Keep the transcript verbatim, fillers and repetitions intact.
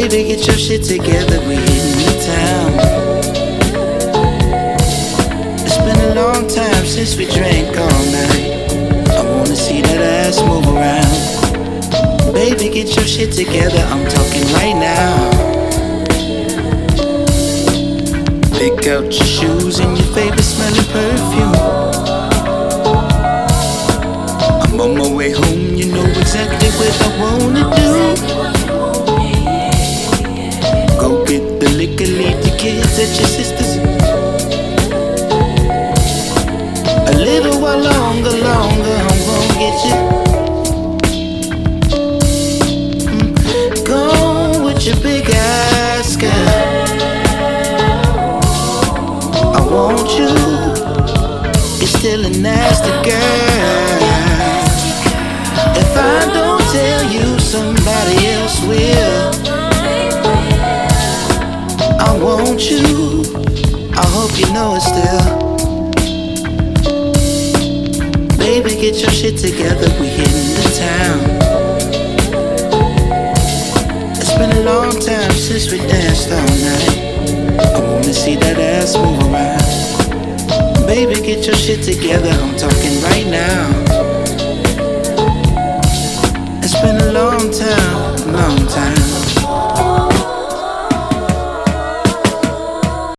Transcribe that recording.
Baby, get your shit together, we hitting the town. It's been a long time since we drank all night. I wanna see that ass move around. Baby, get your shit together, I'm talking right now. Pick out your shoes and your favorite smelling perfume. I'm on my way home, you know exactly what I wanna do. Go get the liquor, leave the kids at your sister's. A little while longer, longer, I'm gonna get you. Mm, go with your big ass girl. I want you, you're still a nasty girl. If I don't tell you, somebody else will. I want you, I hope you know it still. Baby, get your shit together, we hitting the town. It's been a long time since we danced all night. I wanna see that ass move around. Baby, get your shit together, I'm talking right now.